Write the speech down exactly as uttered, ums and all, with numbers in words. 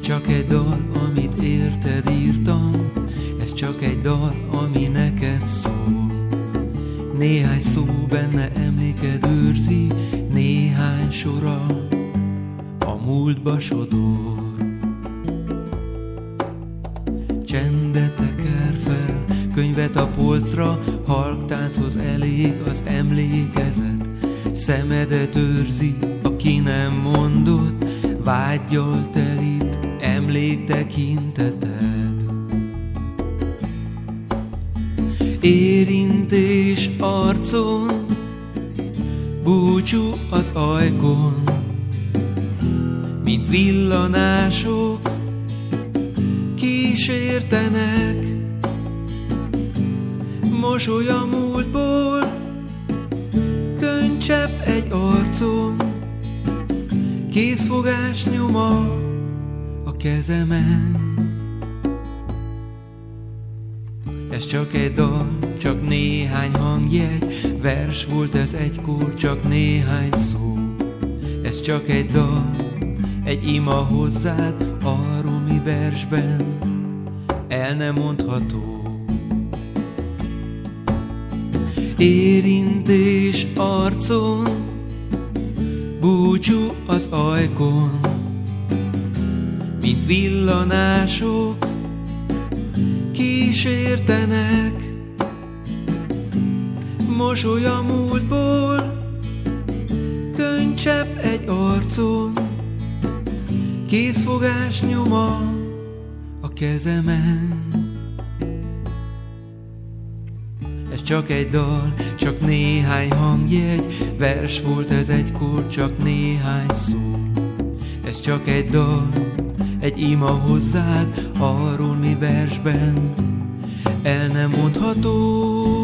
csak egy dal, amit érted írtam, ez csak egy dal, ami neked szól. Néhány szó benne emléked őrzi, néhány sora a múltba sodor. Csendet teker fel, könyvet a polcra, halk tánchoz elég az emlékezet. Szemedet őrzi, aki nem mondott, vággyal telít emléktekinteted. Érintés arcon, búcsú az ajkon, mint villanások kísértenek. Mosoly a múltból, könycsepp egy arcon, kézfogás nyoma a kezemen. Ez csak egy dal, csak néhány hangjegy, vers volt ez egykor, csak néhány szó. Ez csak egy dal, egy ima hozzád, arról mi versben el nem mondható. Érintés arcon, búcsú az ajkon, mint villanások kísértenek. Mosoly a múltból, könycsepp egy arcon, kézfogás nyoma a kezemen. Ez csak egy dal, csak néhány hangjegy, vers volt ez egykor, csak néhány szó. Ez csak egy dal, egy ima hozzád, arról mi versben el nem mondható.